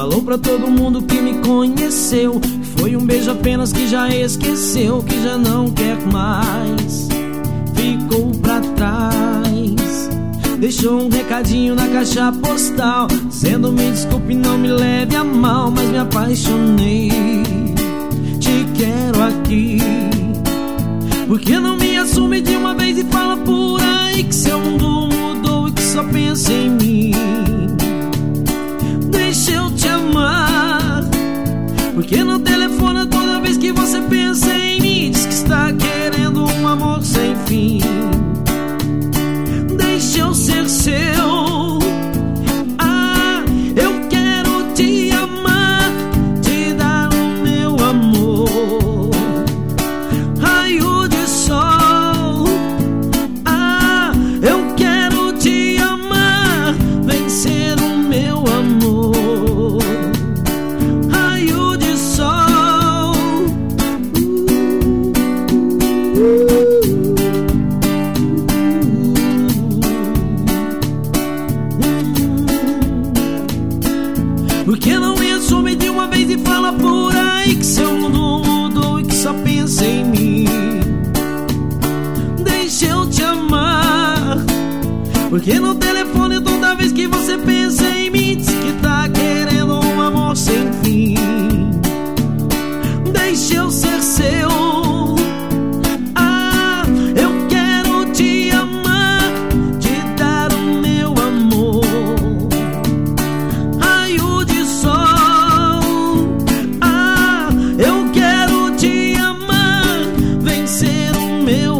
Falou pra todo mundo que me conheceu, foi um beijo apenas que já esqueceu, que já não quer mais, ficou pra trás. Deixou um recadinho na caixa postal, dizendo me desculpe, não me leve a mal, mas me apaixonei, te quero aqui. Por que não me assume de uma vez e fala por aí que seu mundo mudou e que só pensa em mim? Deixa eu te amar. Por que não telefona toda vez que você pensa em mim? Diz que está querendo um amor sem fim. Deixa eu ser seu. Ah, eu quero te amar, te dar o meu amor. Raio de sol. Ah, eu quero te amar, vem ser o meu amor. Raio de sol. Por que não me assume de uma vez e fala por aí que seu mundo mudou e que só pensa em mim? Deixa eu te amar. Por que no telefone toda vez que você pensa em mim diz que tá querendo um amor sem fim? Deixa eu ser seu. Ah, eu quero te amar, te dar o meu amor. Raio de sol. Ah, eu quero te amar, vem ser o meu